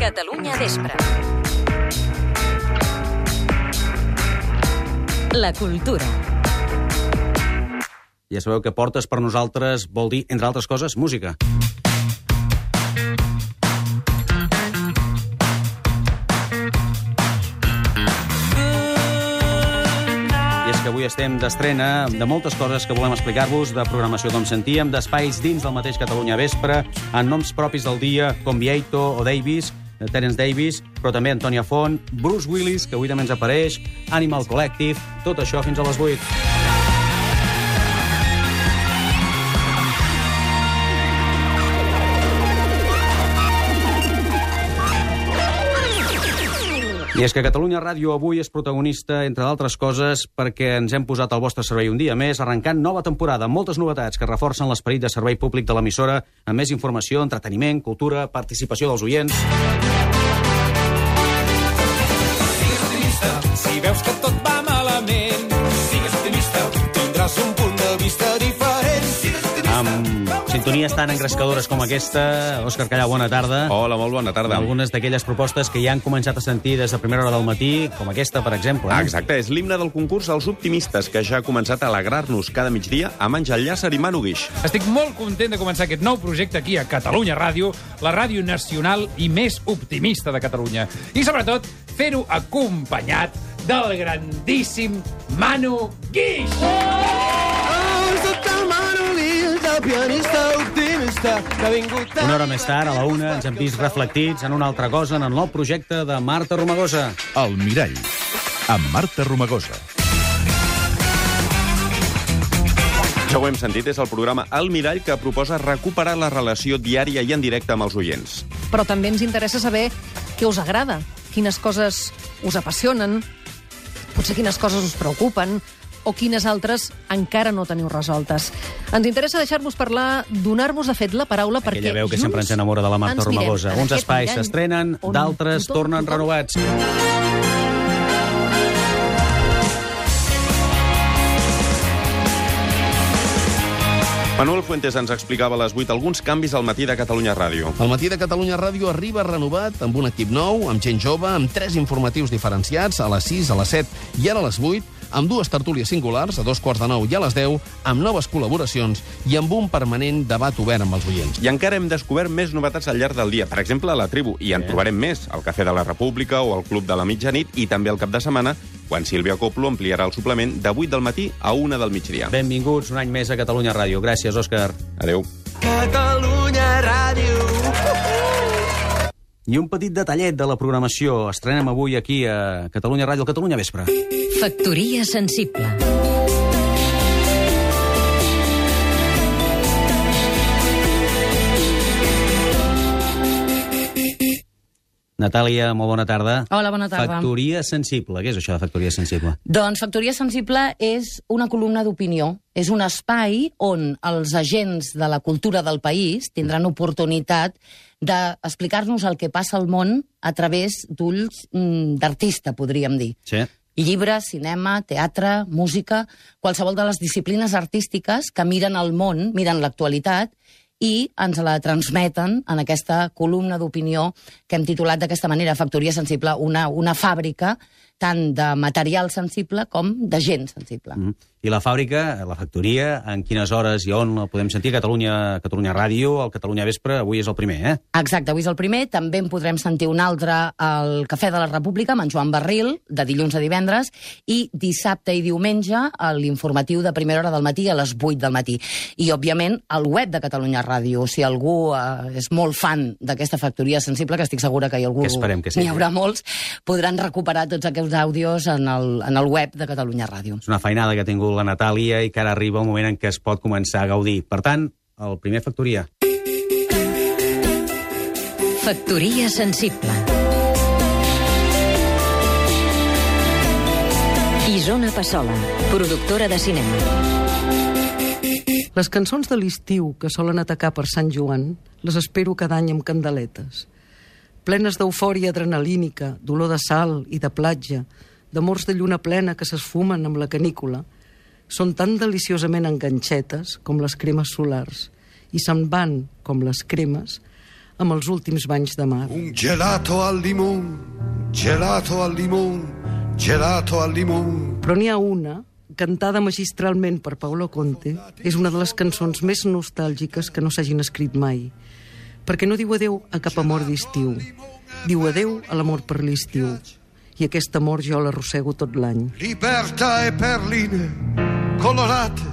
Catalunya Vespre. La cultura. Ja sabeu que portes per nosaltres vol dir, entre altres coses, música. I és que avui estem d'estrena de moltes coses que volem explicar-vos, de programació com sentíem, d'espais dins del mateix Catalunya Vespre, amb noms propis del dia, com Vieito o Davis, Terence Davis, però també Antònia Font, Bruce Willis, que avui també ens apareix, Animal Collective, tot això fins a les 8. I és que Catalunya Ràdio avui és protagonista, entre d'altres coses, perquè ens hem posat al vostre servei un dia més, arrencant nova temporada, amb moltes novetats que reforcen l'esperit de servei públic de l'emissora, amb més informació, entreteniment, cultura, participació dels oients. Sigues optimista, si veus que tot va malament. Sigues optimista, tindràs un punt de vista diferent. Sigues optimista. Amb sintonies tan engrescadores com aquesta, Òscar Callau, bona tarda. Hola, molt bona tarda. Algunes d'aquelles propostes que ja han començat a sentir des de primera hora del matí, com aquesta, per exemple. Exacte, és l'himne del concurs Els Optimistes, que ja ha començat a alegrar-nos cada migdia amb Àngel Llàcer i Manu Guix. Estic molt content de començar aquest nou projecte aquí a Catalunya Ràdio, la ràdio nacional i més optimista de Catalunya. I, sobretot, fer-ho acompanyat del grandíssim Manu Guix. Pianista optimista que ha vingut... Una hora més tard, a la 1, ens hem vist reflectits en una altra cosa, en el nou projecte de Marta Romagosa. El Mirall, amb Marta Romagosa. Ja ho hem sentit, és el programa El Mirall, que proposa recuperar la relació diària i en directe amb els oients. Però també ens interessa saber què us agrada, quines coses us apassionen, potser quines coses us preocupen, o quines altres encara no teniu resoltes. Ens interessa deixar-vos parlar, donar-vos de fet la paraula perquè... Aquella veu que sempre ens enamora de la Marta Romagosa. Uns espais s'estrenen, d'altres tornen renovats. Manuel Fuentes ens explicava a les 8 alguns canvis al matí de Catalunya Ràdio. El matí de Catalunya Ràdio arriba renovat amb un equip nou, amb gent jove, amb 3 informatius diferenciats, a les 6, a les 7 i ara a les 8, amb 2 tertúlies singulars, a 2:45 i a les 10, amb noves col·laboracions i amb un permanent debat obert amb els oients. I encara hem descobert més novetats al llarg del dia. Per exemple, a la Tribu, i en trobarem més, al Cafè de la República o al Club de la Mitjanit, i també al cap de setmana, quan Sílvia Coplo ampliarà el suplement de 8 del matí a 1 del migdia. Benvinguts un any més a Catalunya Ràdio. Gràcies, Òscar. Adéu. Catalunya Ràdio. I un petit detallet de la programació. Estrenem avui aquí a Catalunya Ràdio, al Catalunya Vespre. Factoria sensible. Natàlia, molt bona tarda. Hola, bona tarda. Factoria sensible. Què és això de factoria sensible? Doncs Factoria Sensible és una columna d'opinió. És un espai on els agents de la cultura del país tindran oportunitat d'explicar-nos el que passa al món a través d'ulls d'artista, podríem dir. Sí. Llibre, cinema, teatre, música, qualsevol de les disciplines artístiques que miren el món, miren l'actualitat, i ens la transmeten en aquesta columna d'opinió que hem titulat d'aquesta manera, Factoria Sensible, una fàbrica tant de material sensible com de gent sensible. I la fàbrica, la factoria, en quines hores i on la podem sentir? Catalunya Ràdio, el Catalunya Vespre, avui és el primer, eh? Exacte, avui és el primer. També en podrem sentir un altre al Cafè de la República, amb en Joan Barril, de dilluns a divendres, i dissabte i diumenge a l'informatiu de primera hora del matí a les 8 del matí. I, òbviament, al web de Catalunya Ràdio. Si algú és molt fan d'aquesta factoria sensible, que estic segura que hi ha algú... Que esperem que sí. N'hi haurà molts, podran recuperar tots aquests àudios en el web de Catalunya Ràdio. És una feinada que ha tingut la Natàlia i que ara arriba un moment en què es pot començar a gaudir. Per tant, el primer Factoria. Factoria sensible. Isona Passola, productora de cinema. Les cançons de l'estiu que solen atacar per Sant Joan les espero cada any amb candeletes. Plenes d'eufòria adrenalínica, d'olor de sal i de platja, d'amors de lluna plena que s'esfumen amb la canícula, són tan deliciosament enganxetes com les cremes solars i se'n van, com les cremes, amb els últims banys de mar. Un gelato al limón, gelato al limón, gelato al limón. Però n'hi ha una, cantada magistralment per Paolo Conte, és una de les cançons més nostàlgiques que no s'hagin escrit mai, perquè no diu adeu a cap amor d'estiu, diu adeu a l'amor per l'estiu, i aquest amor jo l'arrossego tot l'any. Libertà e perline colorate.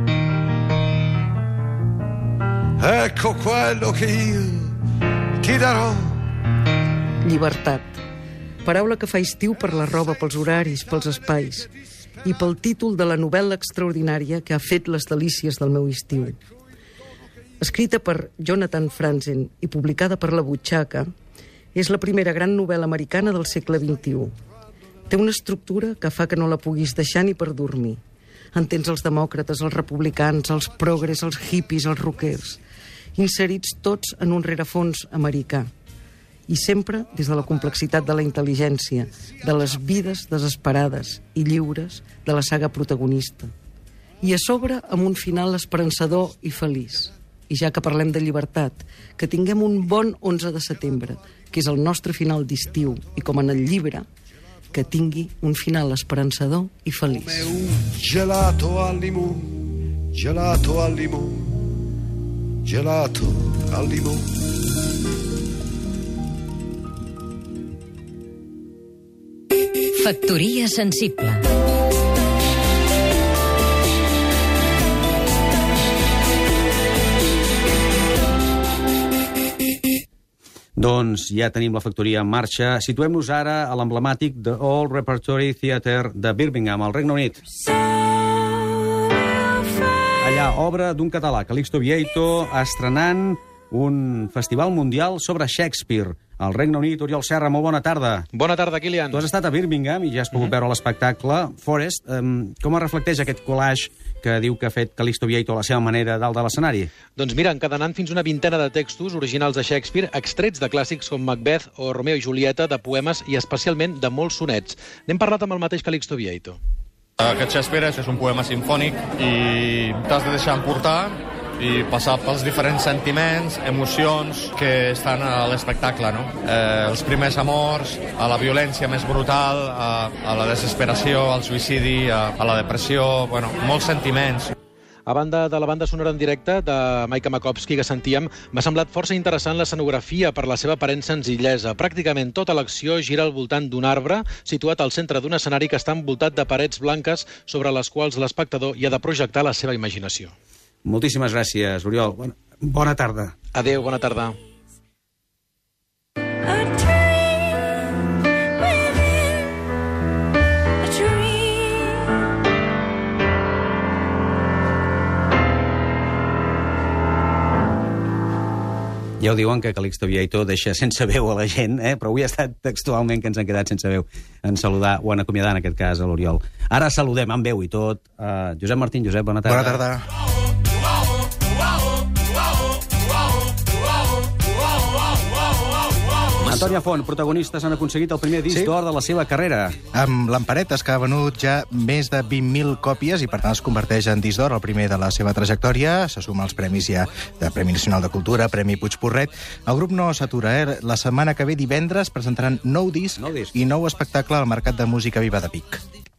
Ecco quello che io ti darò. Llibertat. Paraula que fa estiu per la roba, pels horaris, pels espais, i pel títol de la novel·la extraordinària que ha fet les delícies del meu estiu. Escrita per Jonathan Franzen i publicada per La Butxaca, és la primera gran novel·la americana del segle XXI. Té una estructura que fa que no la puguis deixar ni per dormir. Entens els demòcrates, els republicans, els progres, els hippies, els rockers, inserits tots en un rerefons americà. I sempre des de la complexitat de la intel·ligència, de les vides desesperades i lliures de la saga protagonista. I a sobre amb un final esperançador i feliç. I ja que parlem de llibertat, que tinguem un bon 11 de setembre, que és el nostre final d'estiu, i com en el llibre, que tingui un final esperançador i feliç. Gelato al limón, gelato al limón, gelato al limón. Factoria sensible. Doncs ja tenim la factoria en marxa. Situem-nos ara a l'emblemàtic The Old Repertory Theatre de Birmingham, al Regne Unit. Allà, obra d'un català, Calixto Vieito, estrenant un festival mundial sobre Shakespeare. Al Regne Unit, Oriol Serra, molt bona tarda. Bona tarda, Kilian. Tu has estat a Birmingham i ja has pogut veure l'espectacle Forest. Com es reflecteix aquest collage que diu que ha fet Calixto Vieito a la seva manera dalt de l'escenari? Doncs mira, encadenant fins una vintena de textos originals de Shakespeare, extrets de clàssics com Macbeth o Romeo i Julieta, de poemes i especialment de molts sonets. N'hem parlat amb el mateix Calixto Vieito. Aquest Shakespeare és un poema simfònic i t'has de deixar emportar i passar pels diferents sentiments, emocions que estan a l'espectacle, no? Els primers amors, a la violència més brutal, a la desesperació, al suïcidi, a la depressió, bueno, molts sentiments. A banda de la banda sonora en directe de Micah Makowski que sentíem, m'ha semblat força interessant l'escenografia per la seva aparent senzillesa. Pràcticament tota l'acció gira al voltant d'un arbre situat al centre d'un escenari que està envoltat de parets blanques sobre les quals l'espectador hi ha de projectar la seva imaginació. Moltíssimes gràcies, Oriol. Bona tarda. Adéu, bona tarda. Ja ho diuen que Calixto Vieito deixa sense veu a la gent, però avui ha estat textualment que ens han quedat sense veu en saludar, o en acomiadar, en aquest cas, a l'Oriol. Ara saludem amb veu i tot Josep Martín. Josep, bona tarda. Bona tarda. Antònia Font, protagonistes han aconseguit el primer disc d'or de la seva carrera. Amb l'Emparetes, que ha venut ja més de 20.000 còpies i, per tant, es converteix en disc d'or, el primer de la seva trajectòria. Se suma als premis ja de Premi Nacional de Cultura, Premi Puigporret. El grup no s'atura, La setmana que ve, divendres, presentaran nou disc i nou espectacle al Mercat de Música Viva de Vic.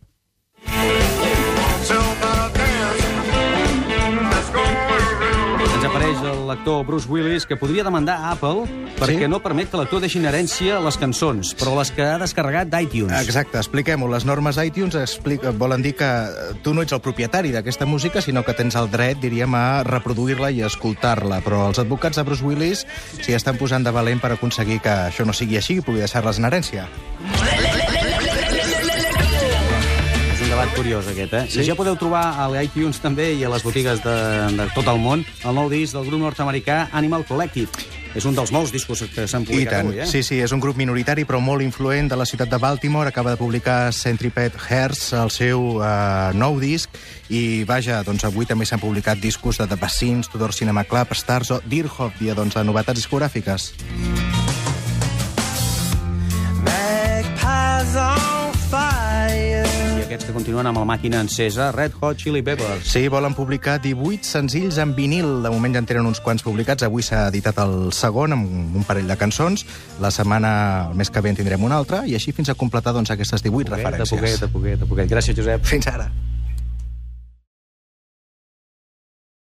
Apareix l'actor Bruce Willis, que podria demandar a Apple perquè no permet que l'actor deixi en herència les cançons, però les que ha descarregat d'iTunes. Exacte, expliquem-ho. Les normes iTunes volen dir que tu no ets el propietari d'aquesta música, sinó que tens el dret, diríem, a reproduir-la i a escoltar-la. Però els advocats de Bruce Willis s'hi estan posant de valent per aconseguir que això no sigui així i pugui deixar-les en herència. Debat curiós, aquest, Sí? I ja podeu trobar a l'iTunes també i a les botigues de tot el món el nou disc del grup nord-americà Animal Collective. És un dels molts discos que s'han publicat avui, Sí, és un grup minoritari però molt influent de la ciutat de Baltimore. Acaba de publicar Centipede Hearts, el seu nou disc, i vaja, doncs avui també s'han publicat discos de The Bassins, Tudor Cinema Club, Stars o Deerhoff, dia de novetats discogràfiques. aquests que continuen amb la màquina encesa, Red Hot Chili Peppers. Sí, volen publicar 18 senzills en vinil. De moment ja en tenen uns quants publicats. Avui s'ha editat el segon, amb un parell de cançons. La setmana, el mes que ve, en tindrem una altra, i així fins a completar aquestes 18 referències. De poquet. Gràcies, Josep. Fins ara.